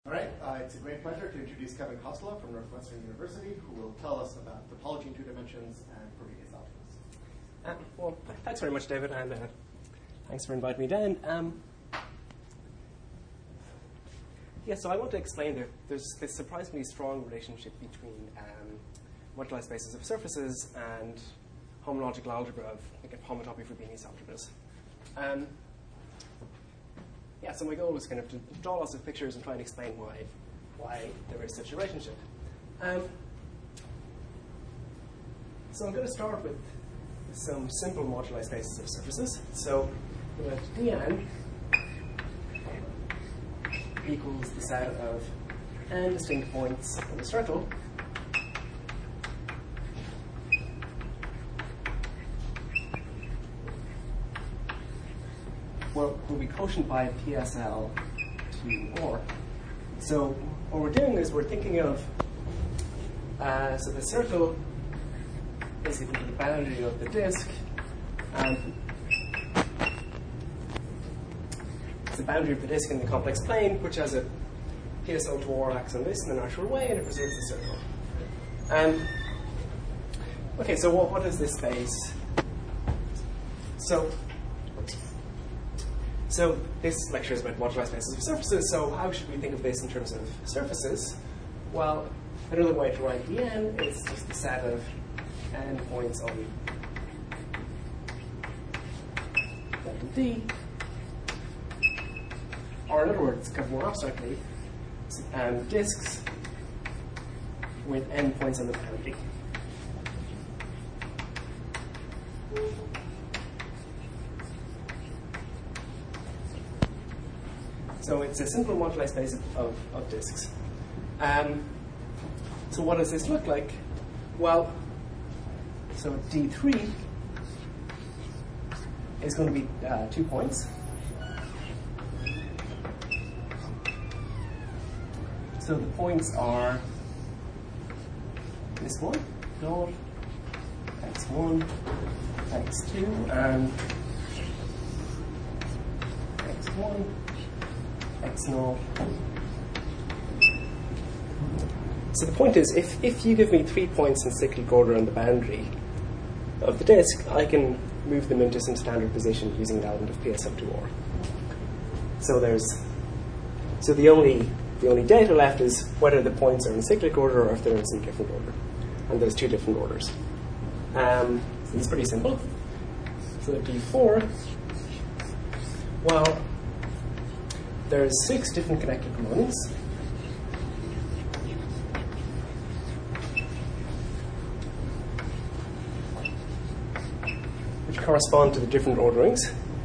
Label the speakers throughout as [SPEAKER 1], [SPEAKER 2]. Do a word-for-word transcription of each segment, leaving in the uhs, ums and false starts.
[SPEAKER 1] All right, uh, it's a great pleasure to introduce Kevin Kostela from Northwestern University, who will tell us about topology in two dimensions and Frobenius algebras.
[SPEAKER 2] Uh, well, thanks very much, David, and uh, thanks for inviting me down. Um, yeah, so I want to explain that there's this surprisingly strong relationship between um, moduli spaces of surfaces and homological algebra of like, homotopy Frobenius algebras. Um, Yeah, so my goal was kind of to draw lots of pictures and try and explain why, why there is such a relationship. Um, so I'm going to start with some simple moduli spaces of surfaces. So we have Dn equals the set of n distinct points on the circle will be quotient by P S L to or. So what we're doing is we're thinking of, uh, so the circle is equal to the boundary of the disk, and it's the boundary of the disk in the complex plane, which has a P S L to or acts on this in the natural way, and it preserves the circle. Um, okay, so what, what is this space? So So this lecture is about moduli spaces of surfaces, so how should we think of this in terms of surfaces? Well, another way to write Dn is just the set of n points on D, or in other words, kind of more abstractly, um, disks with n points on the boundary. So it's a simple moduli space of, of, of disks. Um, so what does this look like? Well, so D three is going to be uh, two points. So the points are this one, dot, x one, x two, and x one. X naught. So the point is, if, if you give me three points in cyclic order on the boundary of the disk, I can move them into some standard position using an element of P S L to or. So there's so the only the only data left is whether the points are in cyclic order or if they're in some different order. And there's two different orders. Um, so it's pretty simple. So D four, well, there's six different connected components. Which correspond to the different orderings.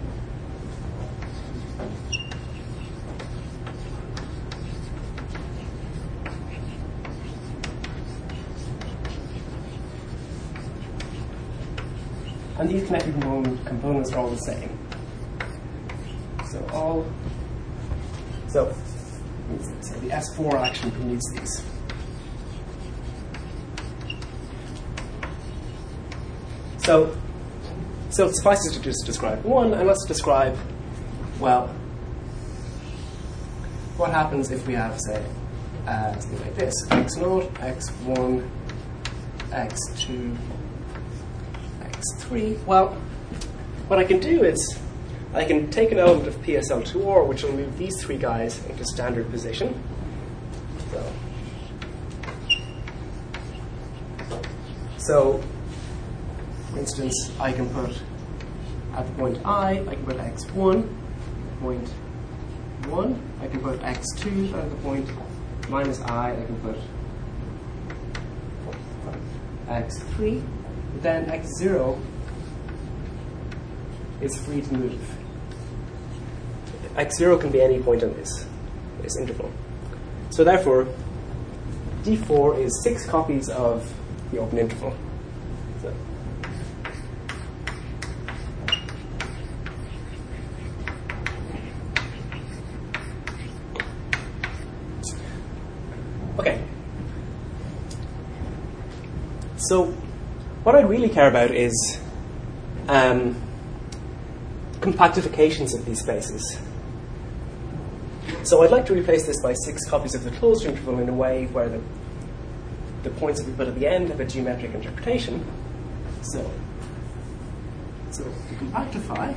[SPEAKER 2] And these connected components are all the same. So all So, so the S four action commutes these. So, so it suffices to just describe one, and let's describe, well, what happens if we have, say, uh, something like this: x naught, x one, x two, x three. Well, what I can do is I can take an element of P S L to or, which will move these three guys into standard position. So, so, for instance, I can put at the point I, I can put x one, point one. I can put x two at the point minus I. I can put x three. Then x zero is free to move. X zero can be any point on this, this interval. So therefore, D four is six copies of the open interval. So, okay. So what I really care about is um, compactifications of these spaces. So I'd like to replace this by six copies of the closed interval in a way where the, the points that we put at the end have a geometric interpretation. So, so to compactify,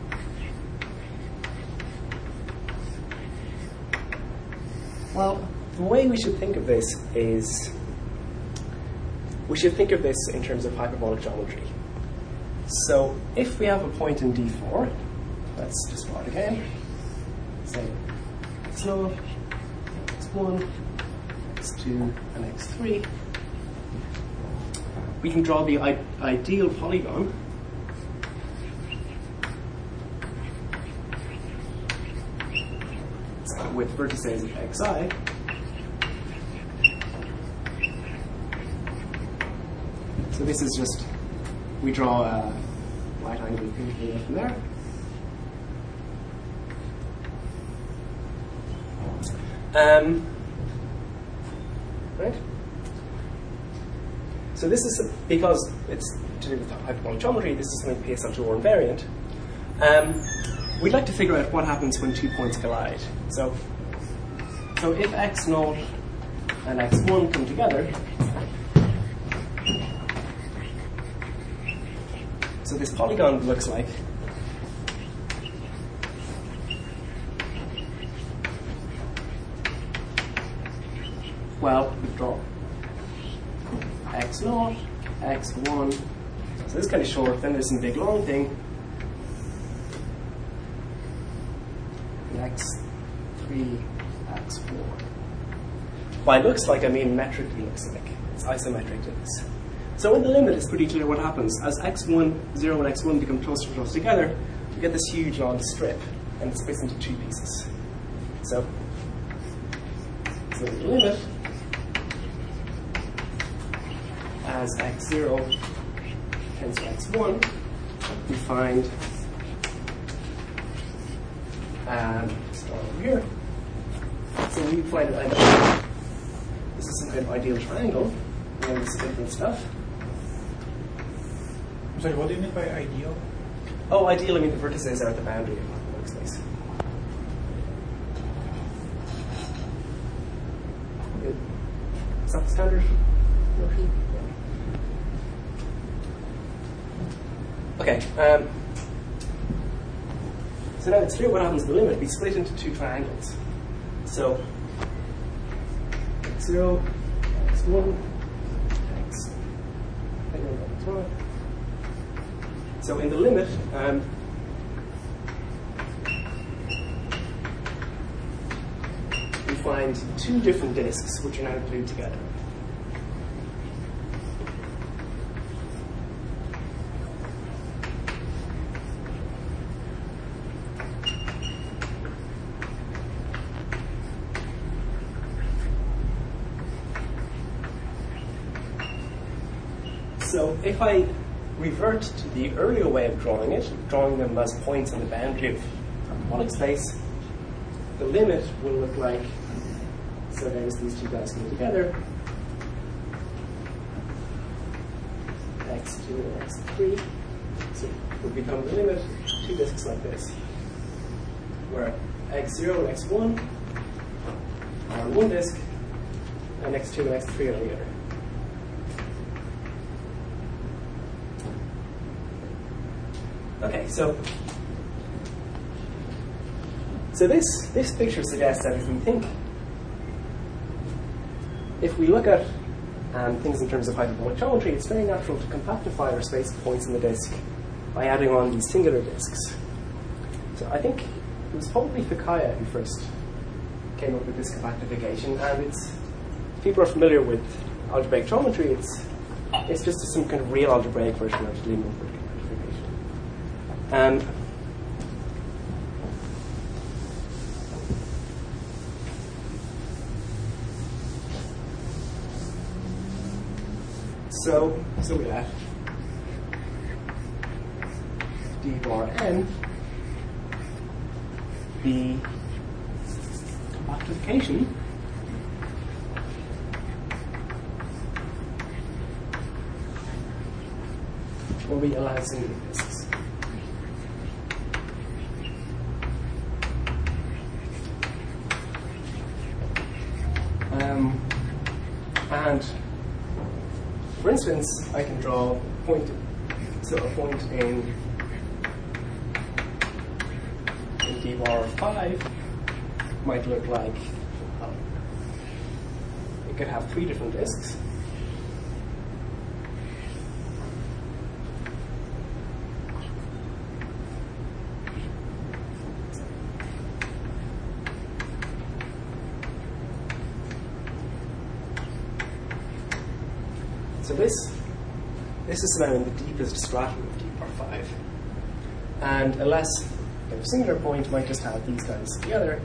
[SPEAKER 2] well, the way we should think of this is we should think of this in terms of hyperbolic geometry. So if we have a point in D four, let's just draw it again. Say x naught, x one, x two, and x three. We can draw the I ideal polygon with vertices of xi. So this is just, we draw a right angle pinky from there. Um, right? So this is, because it's to do with hyperbolic geometry, this is something P S L two or invariant. Um, we'd like to figure out what happens when two points collide. So, so if x naught and x one come together, so this polygon looks like well, we draw x naught, x one. So this is kind of short. Then there's some big long thing. And x three, x four. By looks like, I mean metrically looks like. It's isometric to this. So in the limit, it's pretty clear what happens. As x one, zero, and x one become closer and closer together, you get this huge long strip, and it splits into two pieces. So, so in the limit, as x zero tends to x one, we find, um, start over here. So we find an ideal. This is some kind of ideal triangle, and this is different stuff.
[SPEAKER 3] Sorry, what do you mean by ideal?
[SPEAKER 2] Oh, ideal, I mean the vertices are at the boundary of the workspace. Is that the standard notion? Yeah. Okay. Um, so now it's clear what happens to the limit. We split into two triangles. So x zero, x one, x, x one. So in the limit, um, we find two different disks which are now glued together. So if I revert to the earlier way of drawing it, drawing them as points on the boundary of hyperbolic space, the limit will look like, so there's these two guys coming together, x two and x three, so it will become the limit, two disks like this, where x zero and x one are on one disk, and x two and x three are on the other. Okay, so so this this picture suggests that if we think, if we look at um, things in terms of hyperbolic geometry, it's very natural to compactify our space of points in the disk by adding on these singular disks. So I think it was probably Fukaya who first came up with this compactification, and it's if people are familiar with algebraic geometry, it's it's just some kind of real algebraic version of linear compactification. Um, so, so we have d bar n the compactification where we allow singular disks. And for instance, I can draw a point, so a point in, in d bar of five might look like, um, it could have three different disks. So this, this is now in the deepest stratum of d bar five. And a less kind of singular point might just have these guys together,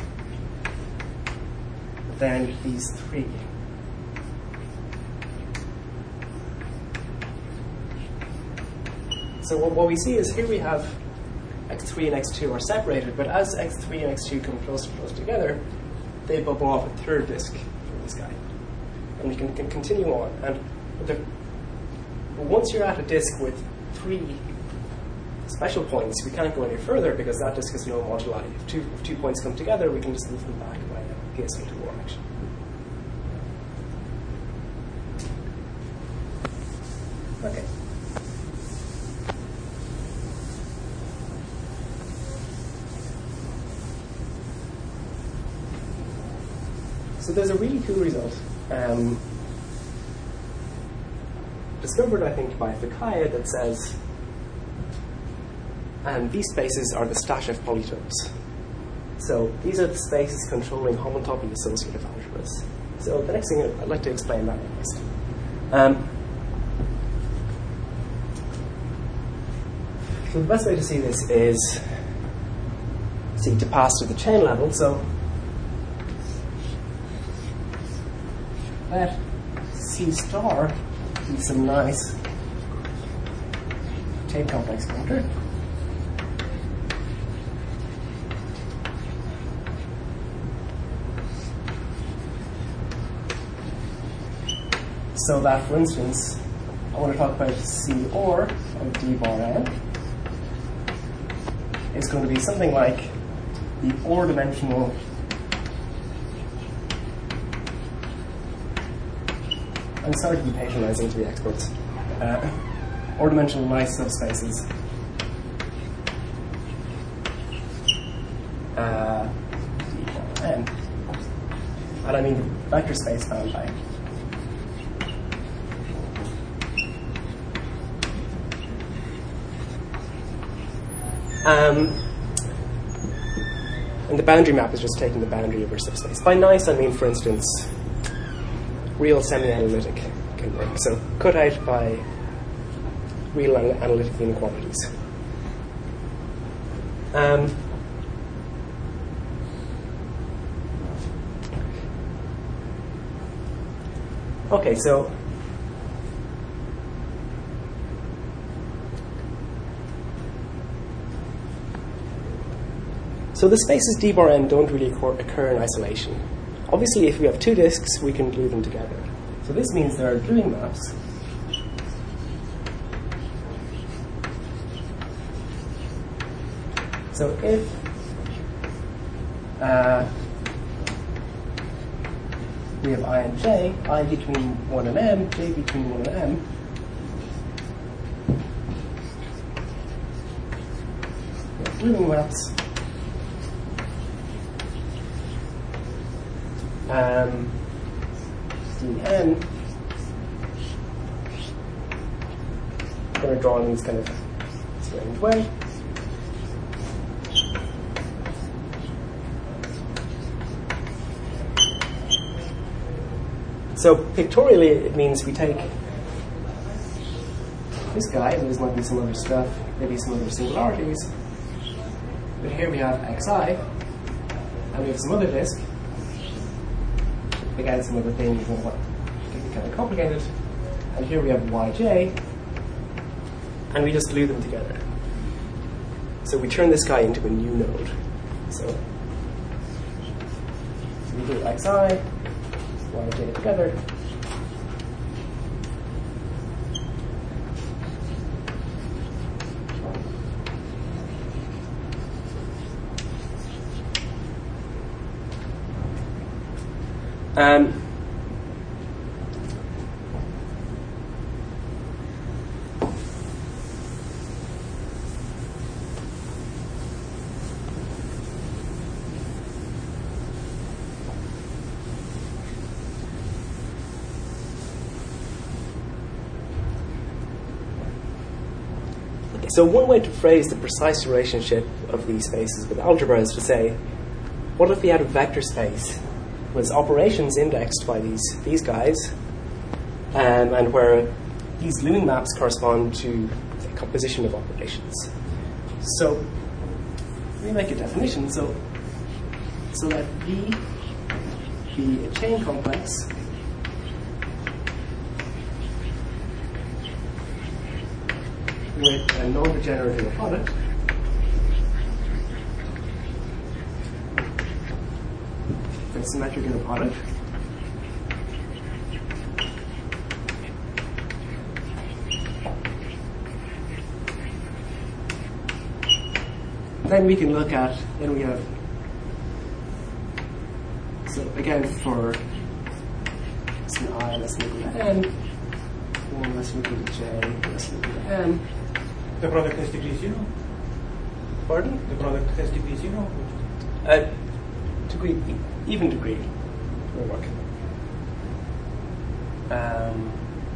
[SPEAKER 2] then these three. So what, what we see is here we have x three and x two are separated, but as x three and x two come closer and closer together, they bubble off a third disk from this guy. And we can, can continue on. And the, once you're at a disk with three special points, we can't go any further because that disk has no moduli. If two, if two points come together, we can just move them back by a P S O two O R action. Okay. So there's a really cool result. Um, discovered, I think, by Fukaya that says um, these spaces are the Stashev polytopes. So these are the spaces controlling homotopy associative algebras. So the next thing, I'd like to explain that next. Um, so the best way to see this is see to pass to the chain level. So let C star be some nice chain complex counter. So that, for instance, I want to talk about C or of D bar n is going to be something like the or dimensional I'm sorry to be patronizing to the experts. Uh, or-dimensional nice subspaces. Uh, n. And I mean the vector space bound by. Um, and the boundary map is just taking the boundary over subspace. By nice, I mean, for instance, real semi-analytic can work. So cut out by real analytic inequalities. Um, okay, so so the spaces D bar n don't really occur in isolation. Obviously, if we have two disks, we can glue them together. So this means there are gluing maps. So if uh, we have I and j, I between one and m, j between one and m, we have gluing maps. Um, Dn, I'm going to draw in this kind of strange way. So pictorially, it means we take this guy, and there's might be some other stuff, maybe some other singularities, but here we have xi, and we have some other disk. Again, some other things and what get kind of complicated. And here we have yj, and we just glue them together. So we turn this guy into a new node. So, so we do xi, yj together. Um, So one way to phrase the precise relationship of these spaces with algebra is to say, what if we had a vector space with operations indexed by these, these guys, um, and where these Lewin maps correspond to the composition of operations. So we make a definition. So, so let V be a chain complex with a non-degenerate product with symmetric inner product then we can look at, then we have, so again for it's an I less than equal to N, one less than equal to J, less than equal to M.
[SPEAKER 3] The product has to be zero?
[SPEAKER 2] Pardon?
[SPEAKER 3] The product has to be zero?
[SPEAKER 2] Uh, degree, even degree will work. Um,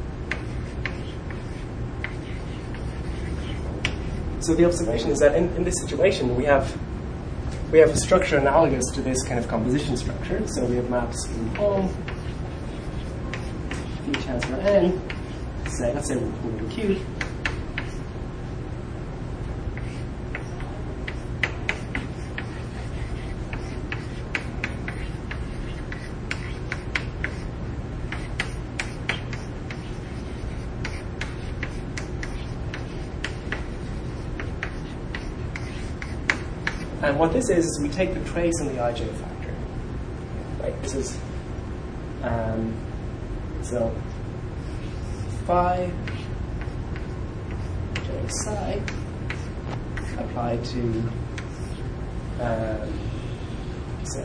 [SPEAKER 2] so the observation is that in, in this situation we have we have a structure analogous to this kind of composition structure. So we have maps in home, D transfer N, say let's say we're in Q. And what this is, is we take the trace in the I J factor. Right? This is, um, so, phi j psi applied to, um, say,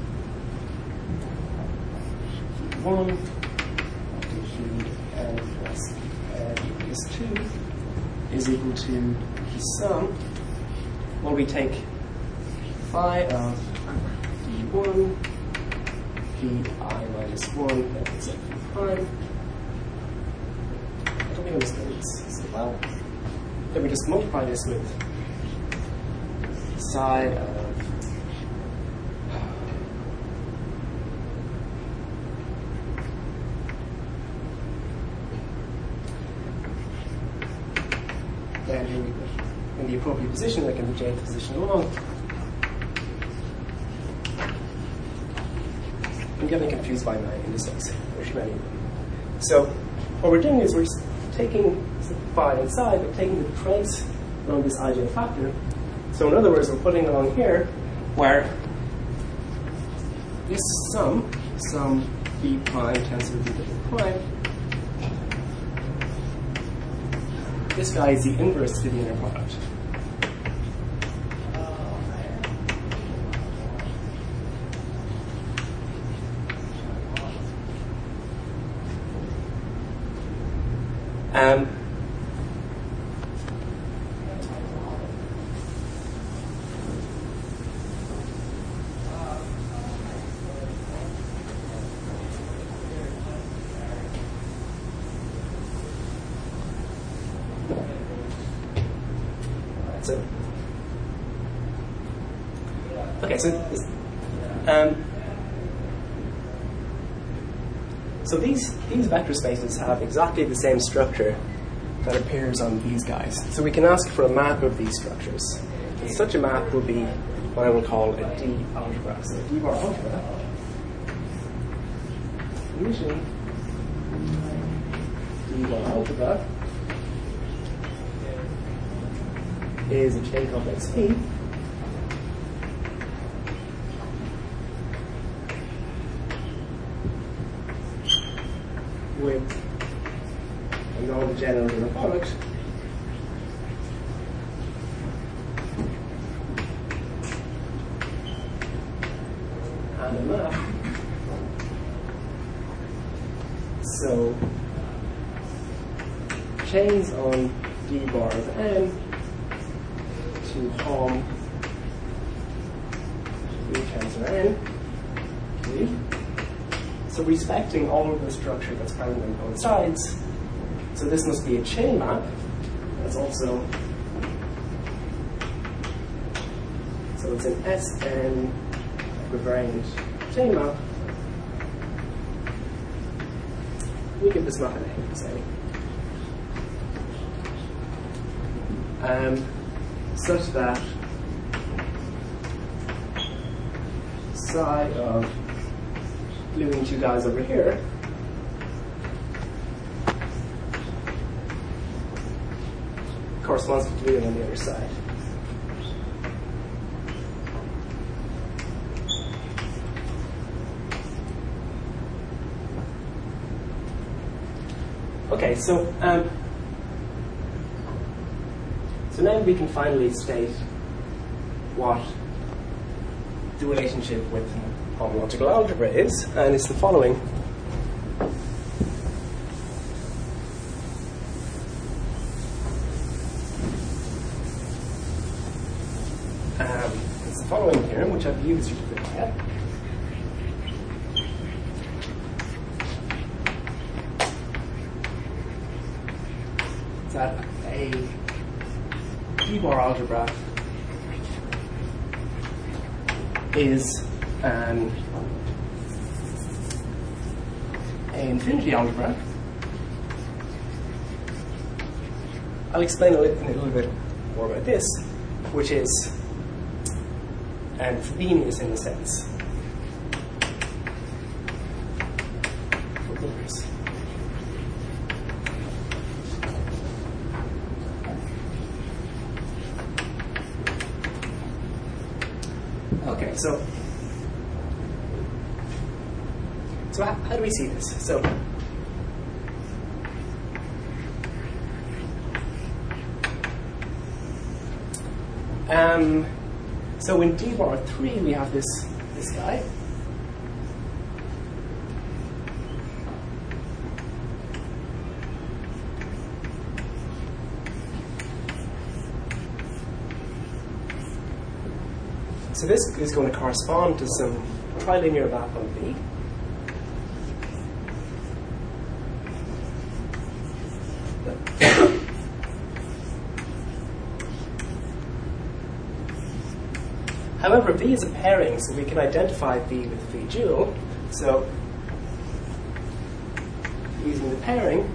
[SPEAKER 2] one, to n plus n plus two is equal to the sum. Well, we take phi of d one, vi minus one, that's it prime. I don't think I understand this so well. Then we just multiply this with psi of then here we go in the appropriate position, like in the jth position along. I'm getting confused by my indices. There's many of them. So what we're doing is we're taking phi inside, but taking the trace along this I J factor. So in other words, we're putting along here where this sum, sum b prime tensor b double prime, this guy is the inverse to the inner product. Um, so, okay, so um, So these, these vector spaces have exactly the same structure that appears on these guys. So we can ask for a map of these structures. And such a map will be what I will call a D algebra. So a D bar algebra usually D bar algebra is a chain complex P with a non-degenerate inner product and a map. So chains on D bar of n to form V tensor n. Okay. So respecting all of the structure that's present on both sides, so this must be a chain map that's also So it's an S N equivariant chain map. We give this map a name, say. Um, such that psi of gluing two guys over here corresponds to gluing on the other side. Okay, so um, so now we can finally state what the relationship with homological algebra is, and it's the following. Um, it's the following theorem, which I've used you to forget. That a D-bar algebra is an, an infinity algebra. I'll explain a little, a little bit more about this, which is and Frobenius in a sense. Frobenius. Okay, so so how, how do we see this? So um, so in D bar three we have this this guy. So this is going to correspond to some trilinear map on V. However, V is a pairing, so we can identify V with V dual. So using the pairing,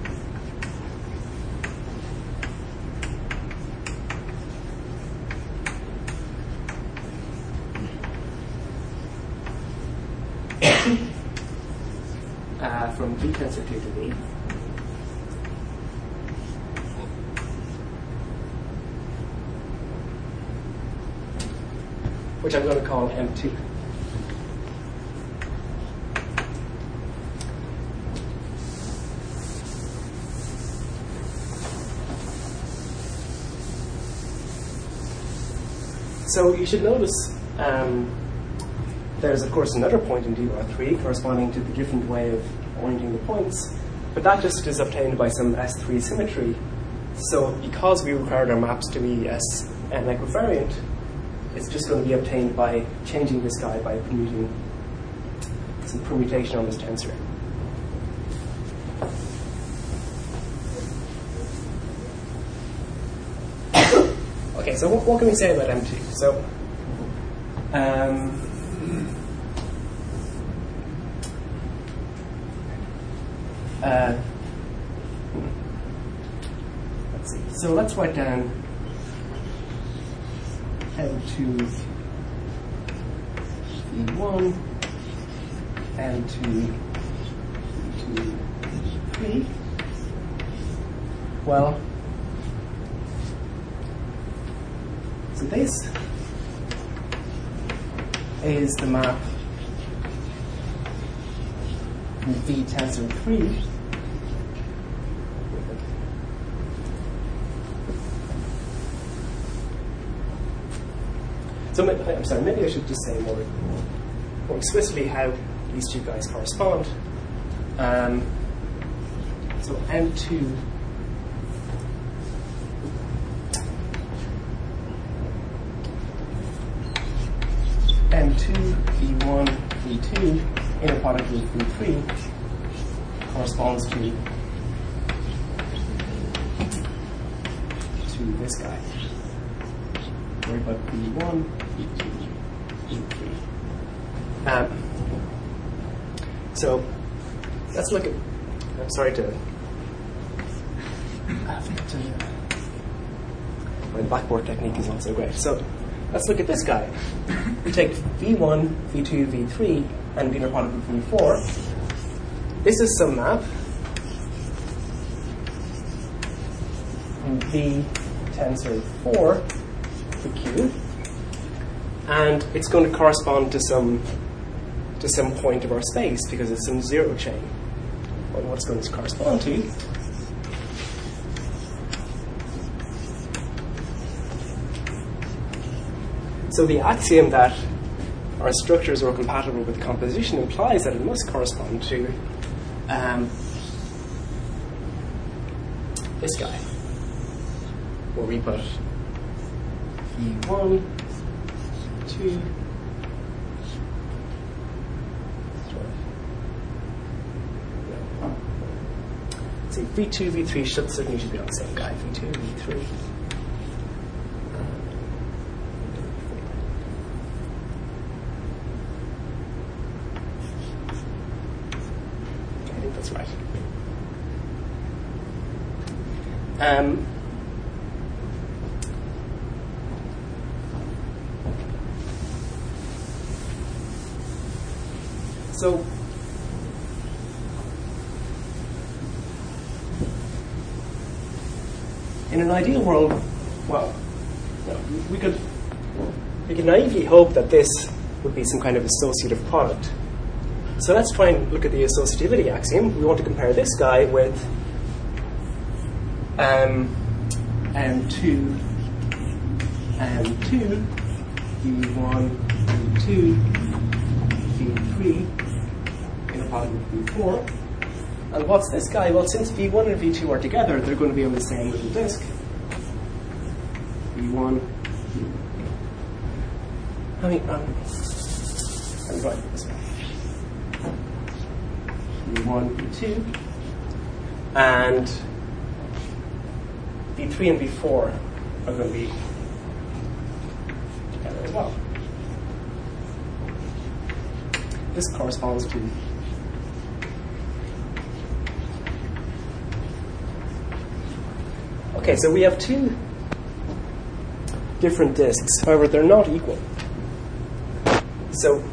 [SPEAKER 2] Uh, from V tensor two to V. Which I'm going to call M two. So you should notice um, there's, of course, another point in D bar three corresponding to the different way of orienting the points, but that just is obtained by some S three symmetry. So because we required our maps to be S N equivariant, it's just going to be obtained by changing this guy by permuting some permutation on this tensor. Okay, so what, what can we say about M two? So, um, Uh, let's see. So let's write down M two E one, M two E two, three. Well, so this is the map from V tensor three. So I'm sorry, maybe I should just say more, more explicitly how these two guys correspond. Um, so M two M two V one V two inner product with V three corresponds to to this guy. Worry about V one, V two. V three. Um, so let's look at. I'm sorry to. to my blackboard technique is not so great. So let's look at this guy. We take V one, V two, V three, and inner product of V four. This is some map. V tensor four for Q, and it's going to correspond to some to some point of our space because it's some zero chain. Well, what it's going to correspond to so the axiom that our structures are compatible with composition implies that it must correspond to um, this guy, where we put V one, V two, see, V two, V three should certainly should be on the same guy. V two, V three. I think that's right. Um, so in an ideal world, well, no, we could we could naively hope that this would be some kind of associative product. So let's try and look at the associativity axiom. We want to compare this guy with um, M two, M two, V one, V two, V three, in a product with V four. And what's this guy? Well, since V one and V two are together, they're going to be on the same little disk. V one. I mean, um, let me write it this way. V one, V two, and V three and V four are going to be together as well. This corresponds to okay, so we have two different disks. However, they're not equal. So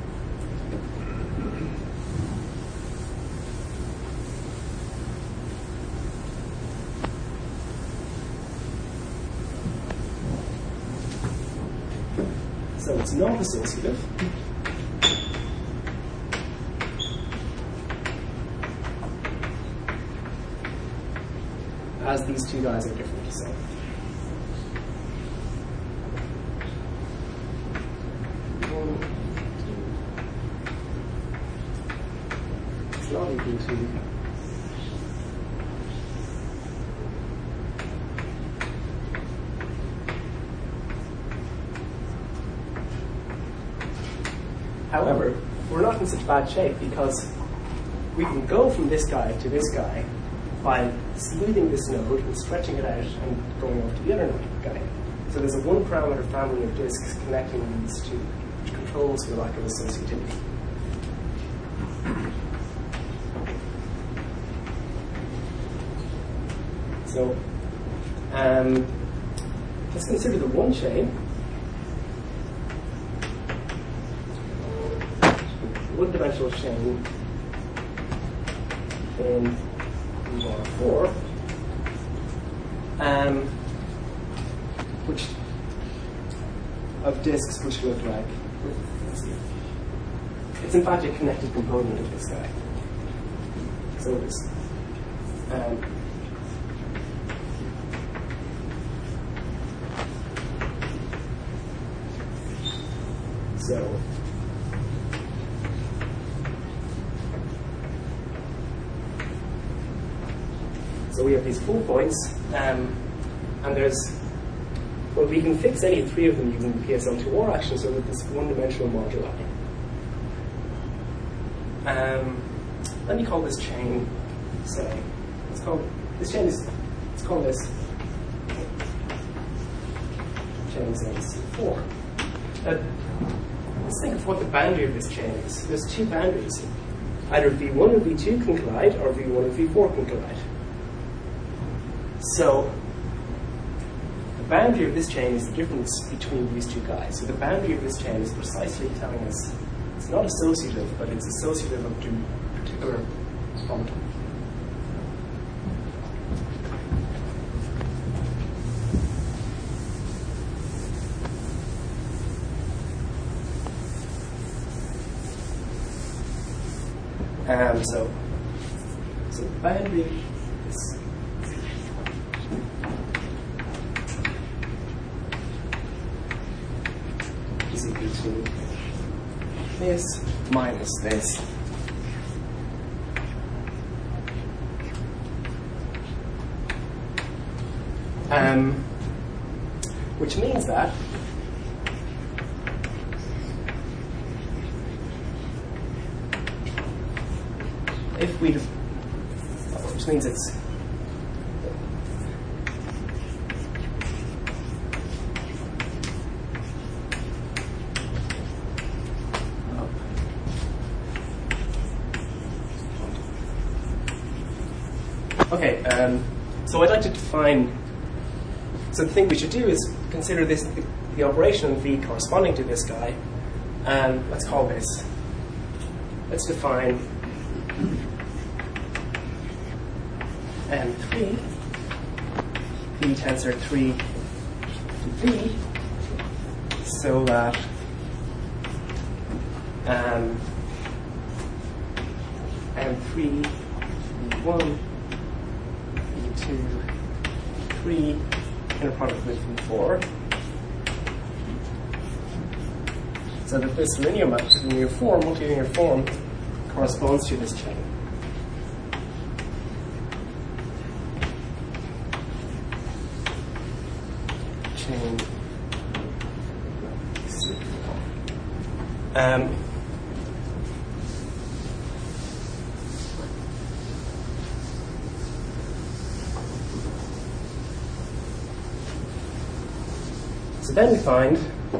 [SPEAKER 2] So it's not associative. As these two guys are different. So one, two. It's not equal to However, we're not in such bad shape because we can go from this guy to this guy by smoothing this node and stretching it out and going over to the other node guy. So there's a one parameter family of disks connecting these two, which controls the lack of associativity. So um, let's consider the one chain. One-dimensional chain in V one four, um, which of disks which look like, let's see, it's in fact a connected component of this guy. So it's um, so So we have these four points, um, and there's, well, we can fix any three of them using the P S L two R action, so with this one-dimensional moduli. Um, let me call this chain, say, let's call this chain is, let's call this chain say C four. Uh, let's think of what the boundary of this chain is. There's two boundaries. Either V one and V two can collide, or V one and V four can collide. So the boundary of this chain is the difference between these two guys. So the boundary of this chain is precisely telling us it's not associative, but it's associative of two particular homotopy. Um, so, so the boundary is is equal to this minus this. Um, which means that if we, which means it's okay. Um, so I'd like to define. So the thing we should do is consider this the, the operation in V corresponding to this guy, and let's call this. Let's define M three, V tensor three to V, so that um, M three, V one, V two, three, inner product with V four, so that this linear map, linear form, multilinear form, corresponds to this chain. Chain. Um, so then we find,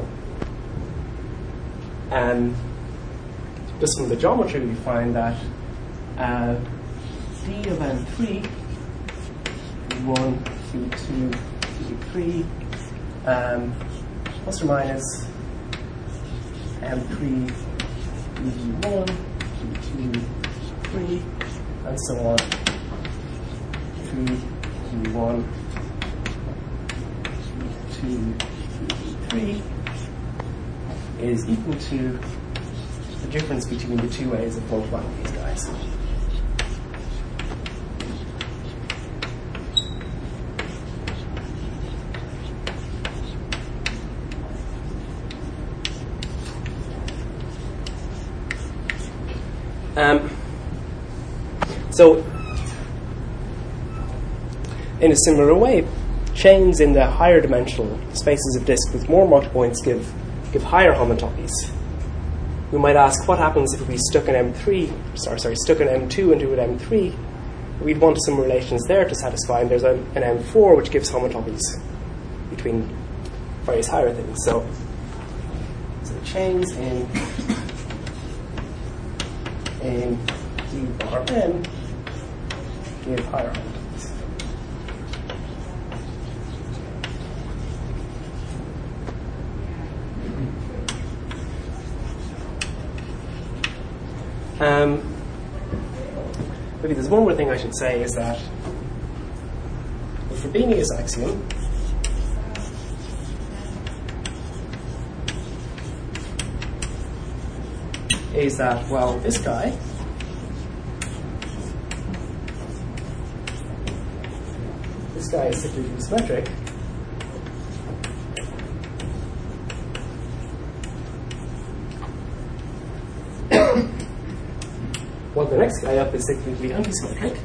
[SPEAKER 2] um, just from the geometry, we find that uh, D of M three, V one, V two, V three, um, plus or minus M three, V one, V two, three, and so on, three, V one, V two, V three, is equal to the difference between the two ways of multiplying these guys. Um, so, in a similar way, chains in the higher dimensional spaces of disk with more multipoints give give higher homotopies. We might ask what happens if we stuck an M three, sorry, sorry, stuck an M two into an M three. We'd want some relations there to satisfy, and there's a, an M four which gives homotopies between various higher things. So, so chains in in D bar M give higher homotopies. Um, maybe there's one more thing I should say is that the Frobenius axiom is that, well, this guy this guy is cyclically symmetric. Well, the next guy up is cyclically antisymmetric.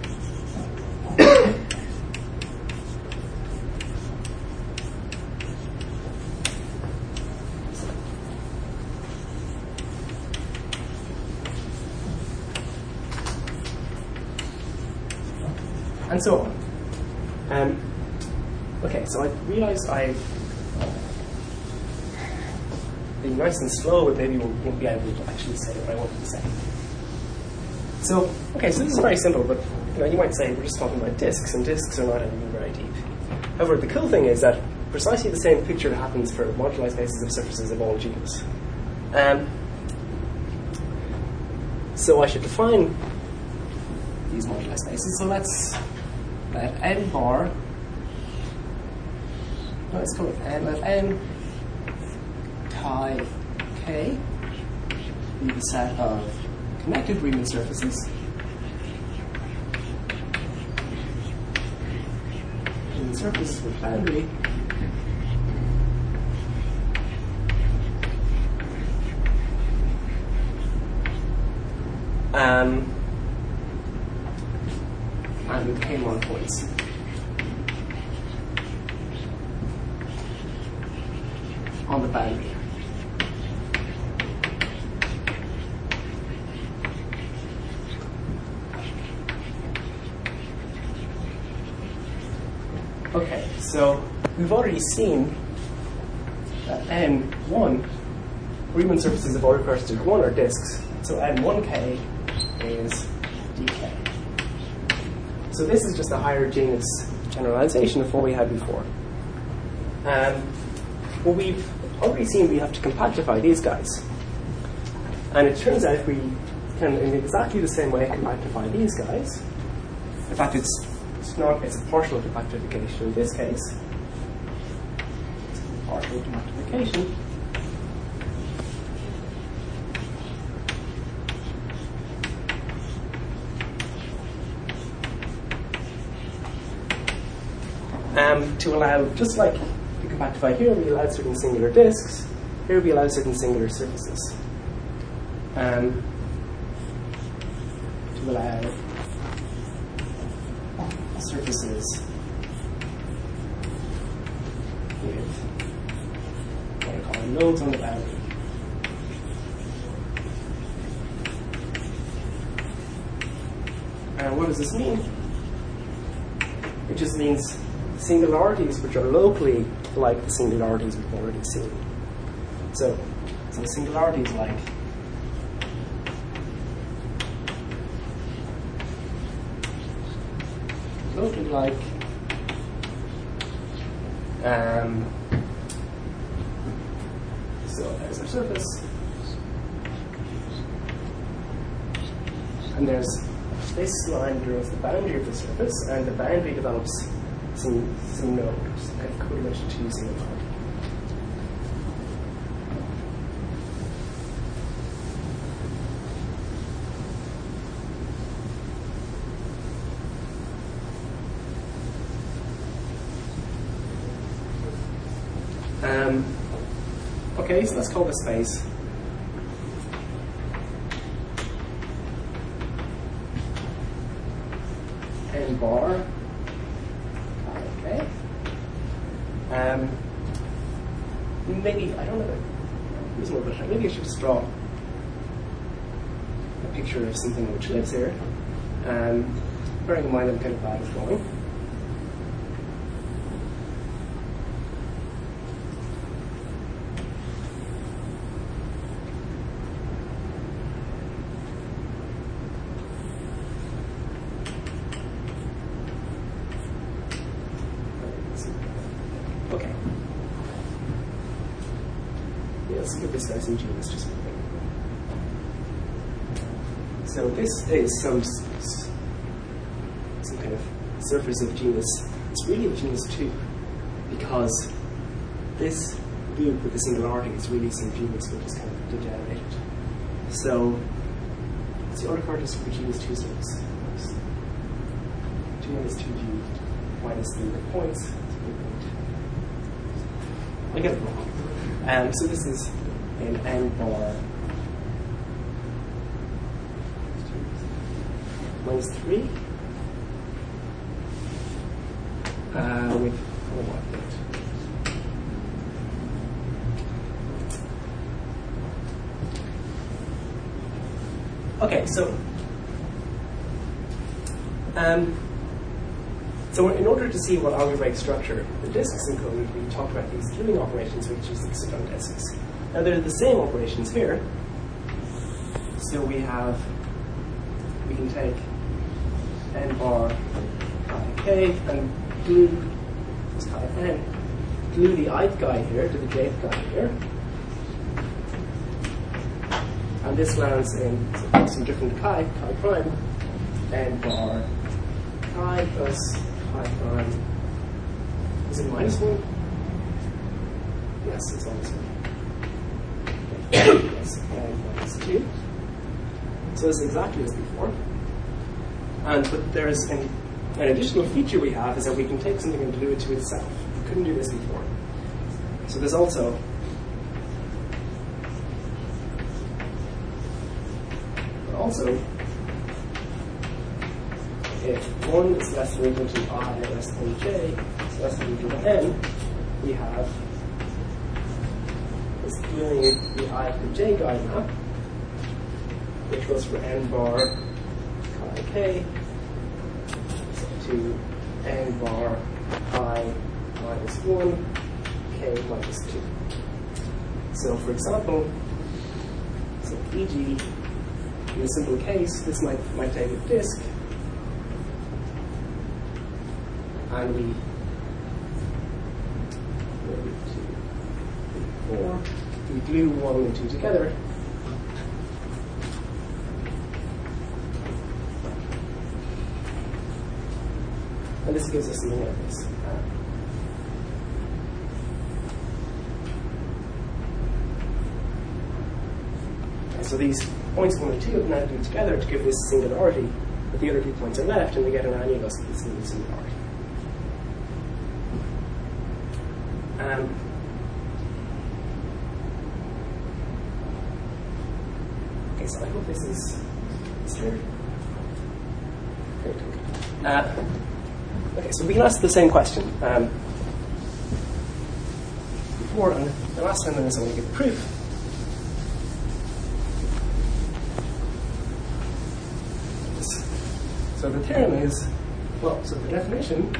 [SPEAKER 2] And so on. Um, okay, so I realize I the be nice and slow, but maybe we won't be able to actually say what I wanted to say. So, okay, so this is very simple, but you know, you might say we're just talking about disks, and disks are not anything very deep. However, the cool thing is that precisely the same picture happens for moduli spaces of surfaces of all genus. Um, so I should define these moduli spaces. So let's let n bar, no, let's go with n, let n chi k be the set of connected Riemann surfaces in the surface with boundary um, and with k mod points. On the boundary. Okay, so we've already seen that N one Riemann surfaces of order corresponding to one are disks, so N one K is D K. So this is just a higher genus generalization of what we had before. Um, well, we've already seen we have to compactify these guys. And it turns out we can, in exactly the same way, compactify these guys. In fact, it's, it's not, it's a partial compactification in this case. It's a partial compactification. Um, to allow, just like the compactify here, we allow certain singular disks. Here we allow certain singular surfaces. Um, to allow surfaces with what I call nodes on the boundary. And what does this mean? It just means singularities which are locally like the singularities we've already seen. So, so singularities like locally like um, so there's our surface, and there's this line draws the boundary of the surface, and the boundary develops some some nodes, kind of correlation to using a node. Um, okay, so let's call this space n bar. Okay. Um, maybe I don't know. Here's more, but maybe I should just draw a picture of something which lives here. Um, bearing in mind I'm kind of bad at drawing. Okay. Yeah, let's give this guy some genus just a minute. So this is some some kind of surface of genus. It's really of genus two, because this loop with the singularity is really some genus which is kind of degenerated. So it's the order coordinates for the genus two surface. two minus two g minus the points. I get it wrong. Um, so this is an n bar minus three uh, with oh, what? Okay, so um, so in order to see what algebraic structure the disks encode, we talked about these drilling operations which is sit on disks. Now they're the same operations here. So we have, we can take n bar chi k and glue this chi n, glue the ith guy here to the jth guy here. And this lands in some different chi, chi prime, n bar chi plus chi prime. Is it minus one? Yes, it's minus one. Yes, and minus two. So it's exactly as before. And but there's an, an additional feature we have is that we can take something and glue it to itself. We couldn't do this before. So there's also but also if one is less than or equal to I less than j, so less than or equal to n, we have this gluing the I to j guy map, which goes for n bar chi k to n bar I minus one, k minus two. So for example, so e g, in a simple case, this might, might take a disk, and we one, two, three, four, we glue one and two together. And this gives us something like this. And so these points one and two have now glued together to give this singularity, but the other two points are left, and we get an annulus of this new singularity. Um, okay, so I hope this is clear. Uh, okay, so we can ask the same question um, before, and the last time I was going to give proof. So the theorem is, well, so the definition,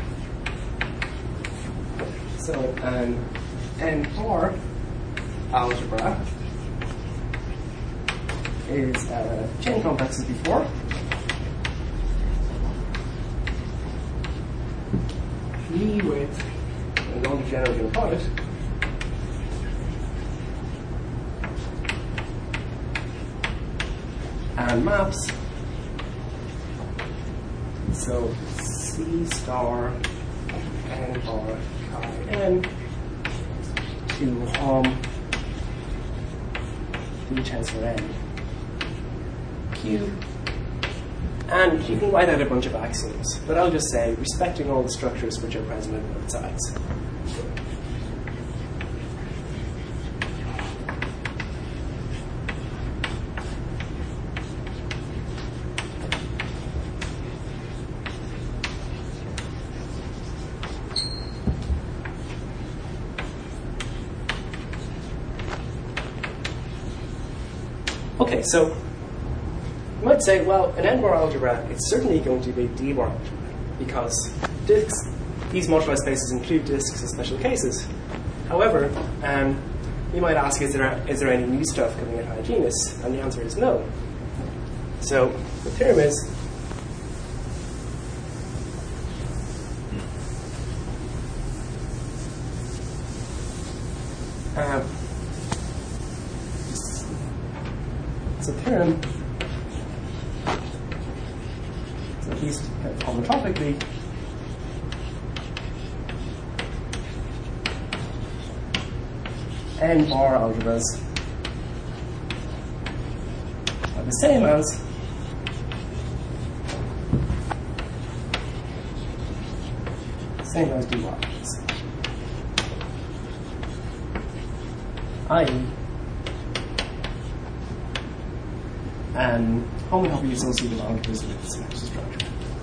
[SPEAKER 2] so an n bar algebra is a chain complex as before. E with a non-degenerative product and maps. So C star n bar chi n to hom d tensor n q. And you can write out a bunch of axioms, but I'll just say, respecting all the structures which are present on both sides. Okay, so you might say, well, an n-bar algebra, it's certainly going to be a d-bar algebra, because disks, these moduli spaces include disks in special cases. However, um, you might ask, is there, is there any new stuff coming at high genus? And the answer is no. So the theorem is, uh, it's a theorem, at least homotopically, n bar algebras are the same as same as d bars, that is, and homotopy associated algebras with symmetric structure.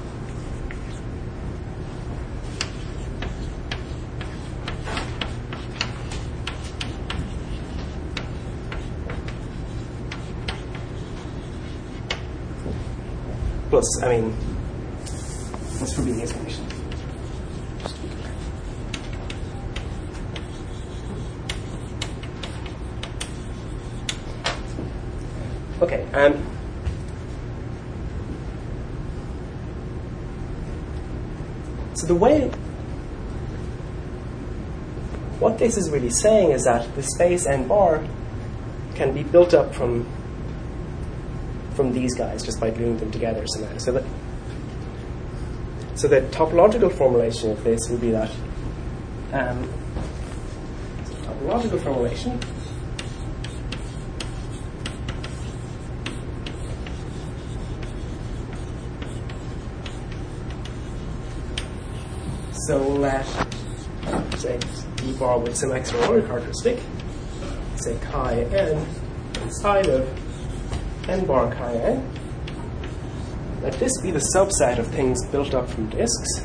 [SPEAKER 2] Plus, I mean, that's for being explanation. Okay. Um, so the way, what this is really saying is that the space n bar can be built up from from these guys just by gluing them together somehow. So that so the topological formulation of this will be that um, so topological formulation so we'll let say d bar with some extraordinary characteristic, say chi n inside of n bar chi n. Let this be the subset of things built up from disks.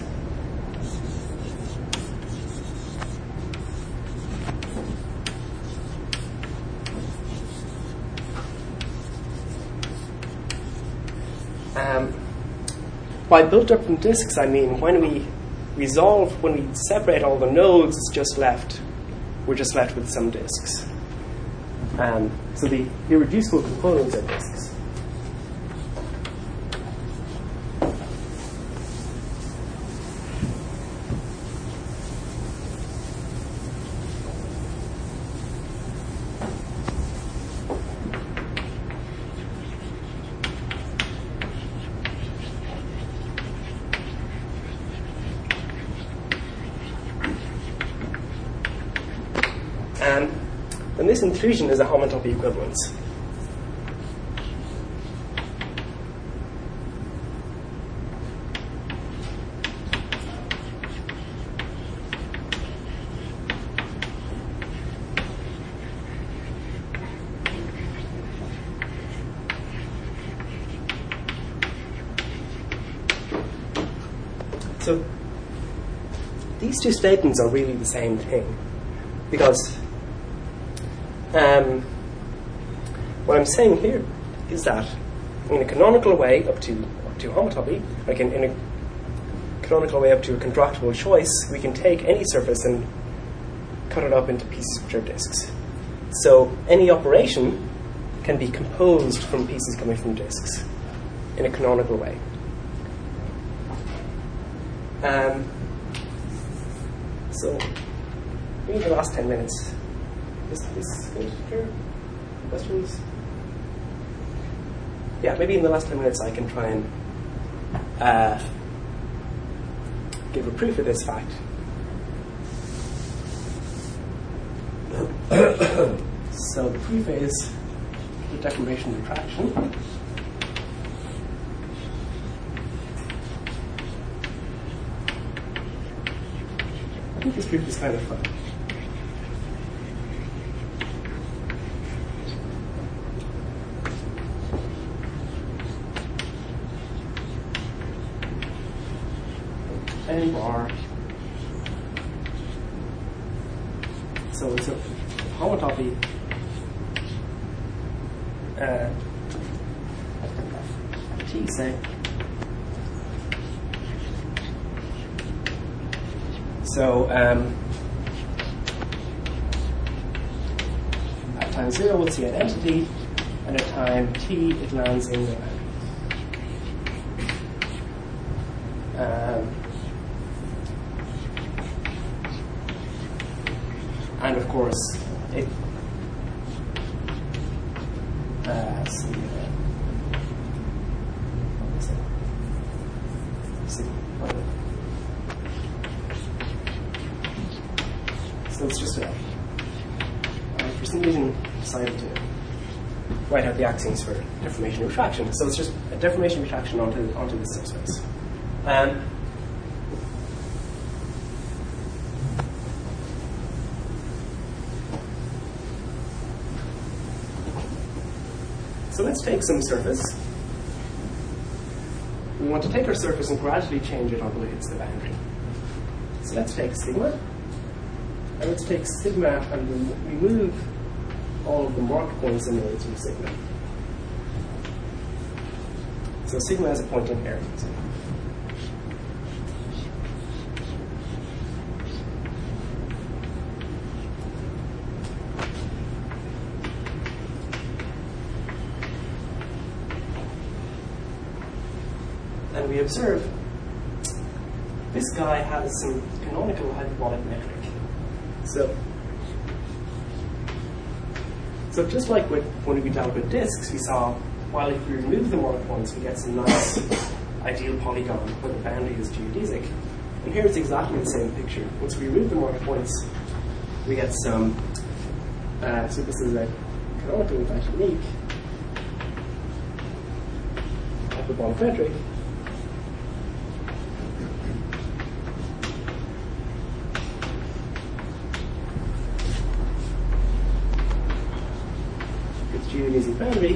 [SPEAKER 2] Um, by built up from disks, I mean when we resolve, when we separate all the nodes, it's just left, we're just left with some disks. Um, so the irreducible components are disks. Um, and this inclusion is a homotopy equivalence. So these two statements are really the same thing, because Um, what I'm saying here is that in a canonical way up to up to homotopy, like in, in a canonical way up to a contractible choice, we can take any surface and cut it up into pieces which are disks. So any operation can be composed from pieces coming from disks in a canonical way. Um, so maybe the last ten minutes. Is this good? Sure. Questions? Yeah, maybe in the last ten minutes I can try and uh, give a proof of this fact. So the proof is the deformation retraction. I think this proof is kind of fun. N bar. So it's a homotopy uh, T, say. So um, at time zero, we'll see an entity, and at time t, it lands in the um, and of course, it uh, see, uh, see, so it's just a, I for some reason decided to write out the axioms for deformation retraction. So it's just a deformation retraction onto onto this subspace. Um, So let's take some surface. We want to take our surface and gradually change it until it hits the boundary. So let's take sigma, and let's take sigma and remove all of the mark points and nodes from sigma. So sigma has a point in here. and we observe this guy has some canonical hyperbolic metric. So, so just like with, when we dealt with disks, we saw, while if we remove the Morse points, we get some nice ideal polygon where the boundary is geodesic. And here it's exactly the same picture. Once we remove the Morse points, we get some, uh, so this is a canonical, in fact, unique hyperbolic metric. It's geodesic boundary.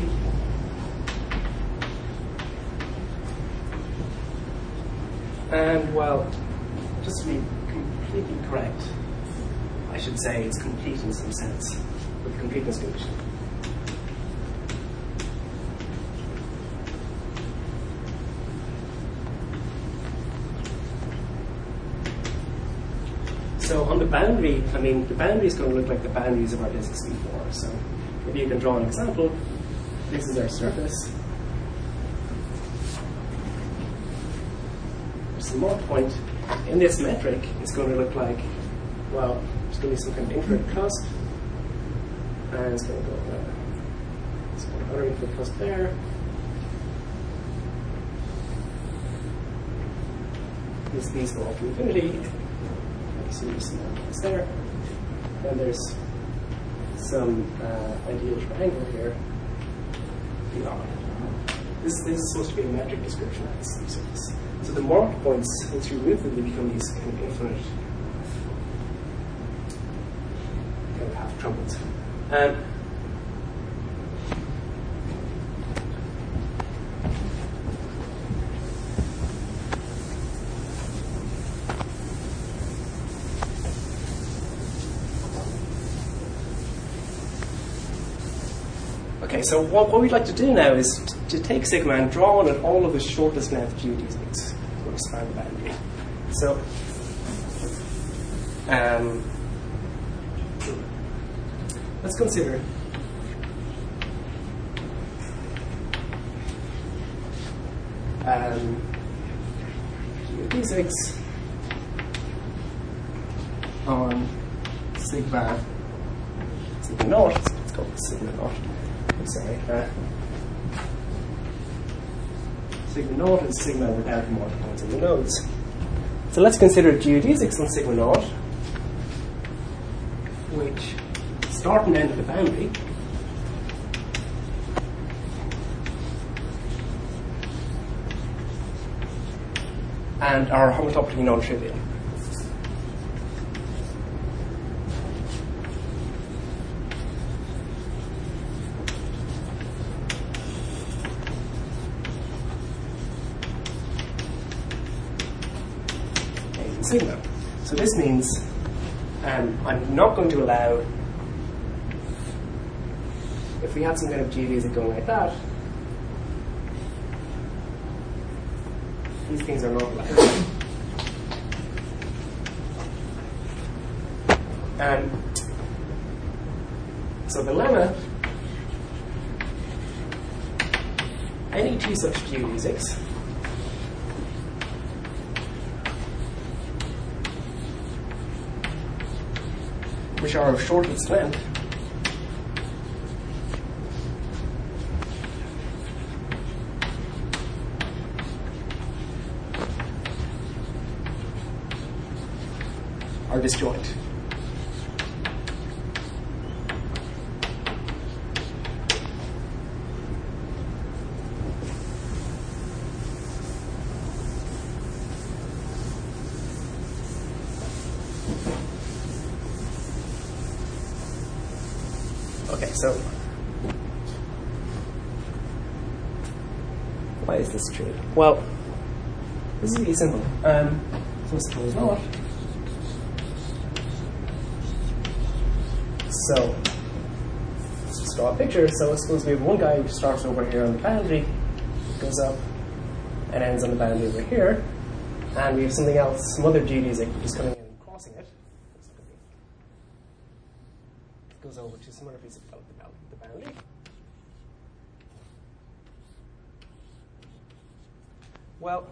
[SPEAKER 2] And, well, just to be completely correct, I should say it's complete in some sense, with the completeness condition. So on the boundary, I mean, the boundary is going to look like the boundaries of our disks before. So maybe you can draw an example. This is our surface. Mark point in this metric is going to look like, well, there's going to be some kind of infinite cusp, and it's going to go, uh, it's going to another infinite cusp there. These, these go off to infinity. You see there's some points there. Then there's some uh, ideal triangle here. Beyond. This, this is supposed to be a metric description of this surface. So the marked points, once you remove them, they become these kind of infinite kind of half trumpets. Um, Okay, so what, what we'd like to do now is to, to take sigma and draw on it all of the shortest length geodesics to span the boundary. So, um, let's consider um, geodesics on sigma sigma naught. Let's call it sigma naught. Sorry. Uh, sigma naught is sigma without more points in the nodes. So let's consider geodesics on sigma naught, which start and end at the boundary. And are homotopically non-trivial. Sigma. So this means um, I'm not going to allow, if we had some kind of geodesic going like that, these things are not allowed. Um, so the lemma, any two such geodesics which are of shortest length are disjoint. Okay, so why is this true? Well, this is really simple. Um, so suppose not. So let's just draw a picture. So suppose we have one guy who starts over here on the boundary, goes up, and ends on the boundary over here, and we have something else, some other geodesic which is coming in and crossing it. Goes over to some other piece of the boundary. Well,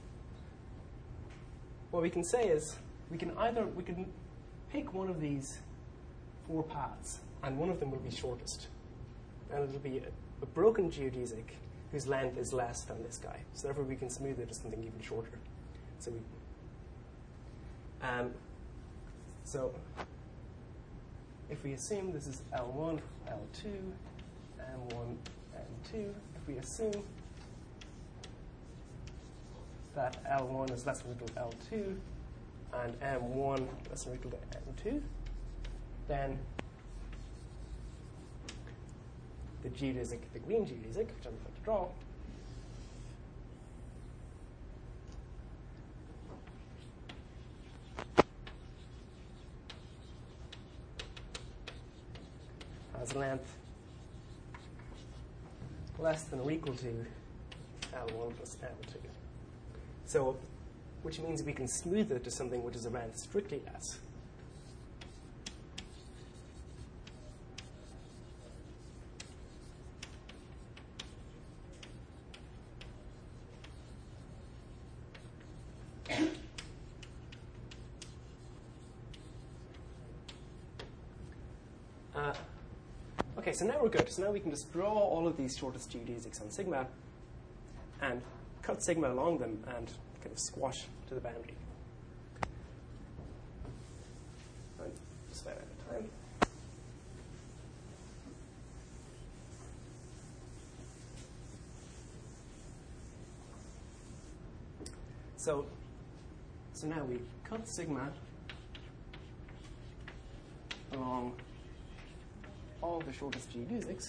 [SPEAKER 2] what we can say is we can either we can pick one of these four paths, and one of them will be shortest, and it'll be a, a broken geodesic whose length is less than this guy. So therefore, we can smooth it to something even shorter. So we, um, so if we assume this is L one, L two, M one, M two, if we assume that L one is less than or equal to L two, and M one less than or equal to M two, then the geodesic, the green geodesic, which I'm going to draw, has length less than or equal to L one plus L two. So, which means we can smooth it to something which is around strictly less. Uh, okay, so now we're good. So now we can just draw all of these shortest geodesics on sigma and cut sigma along them and kind of squash to the boundary. And just about out of time. So, so now we cut sigma along all the shortest geodesics.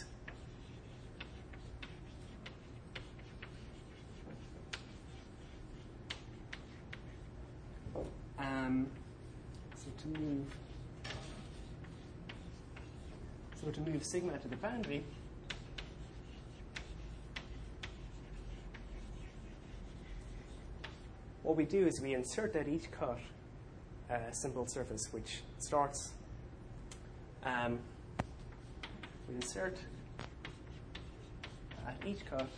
[SPEAKER 2] Um, so to move, so to move sigma to the boundary, what we do is we insert at each cut a simple surface which starts. Um, we insert at each cut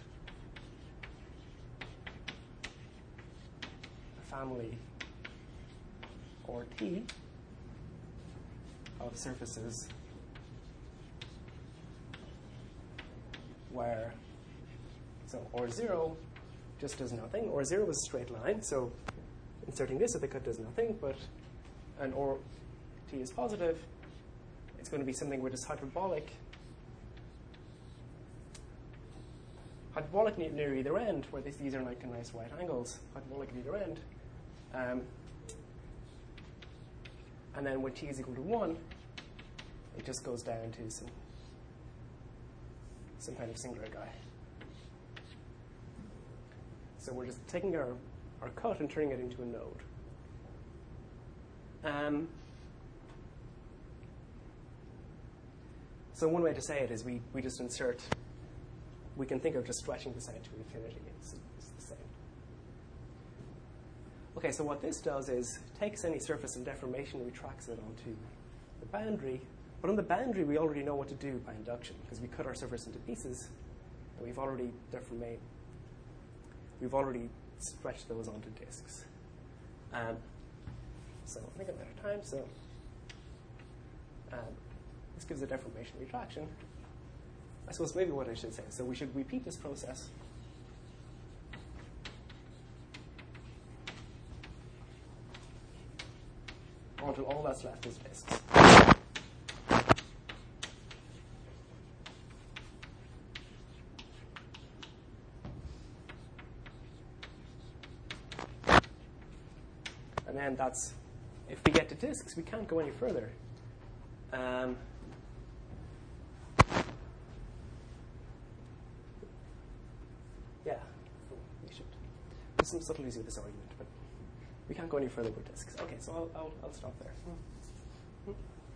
[SPEAKER 2] a family or T of surfaces where, so or zero just does nothing, or zero is a straight line, so inserting this at the cut does nothing, but and or T is positive, it's going to be something which is hyperbolic, hyperbolic near, near either end, where this, these are like nice right angles, hyperbolic at either end. Um, And then when T is equal to one, it just goes down to some, some kind of singular guy. So we're just taking our, our cut and turning it into a node. Um, so one way to say it is we, we just insert, we can think of just stretching this out to infinity. It's, it's the same. Okay, so what this does is takes any surface in deformation and retracts it onto the boundary. But on the boundary, we already know what to do by induction, because we cut our surface into pieces, and we've already deformate, we've already stretched those onto disks. Um, so I think I'm out of time, so um, this gives a deformation retraction. I suppose maybe what I should say, so we should repeat this process until all that's left is disks. And then that's, if we get to disks, we can't go any further. Um, yeah, we should. There's some subtleties with this argument, but we can't go any further with disks. Okay, so I'll, I'll, I'll stop there. Hmm.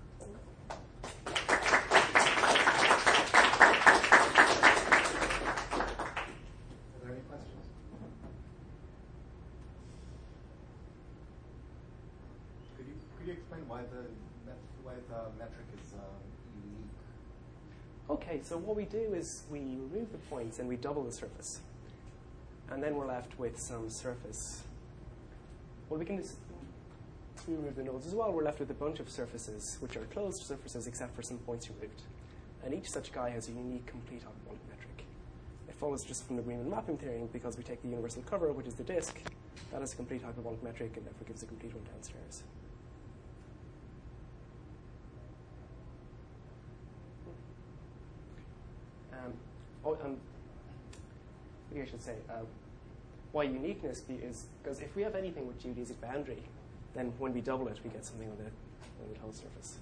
[SPEAKER 1] Are there any questions? Could you could you explain why the met, why the metric is um, unique?
[SPEAKER 2] Okay, so what we do is we remove the points and we double the surface. And then we're left with some surface. Well, we can just remove the nodes as well. We're left with a bunch of surfaces, which are closed surfaces except for some points removed. And each such guy has a unique complete hyperbolic metric. It follows just from the Riemann mapping theorem because we take the universal cover, which is the disk. That is a complete hyperbolic metric and therefore gives a complete one downstairs. Um, oh, um, maybe I should say, uh, why uniqueness be is because if we have anything with geodesic boundary, then when we double it, we get something on the, on the closed surface.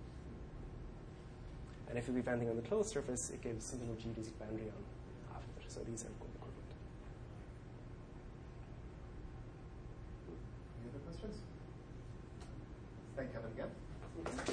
[SPEAKER 2] And if we have anything on the closed surface, it gives something with geodesic boundary on half of it. So these are equivalent.
[SPEAKER 1] Any other questions? Thank Kevin again.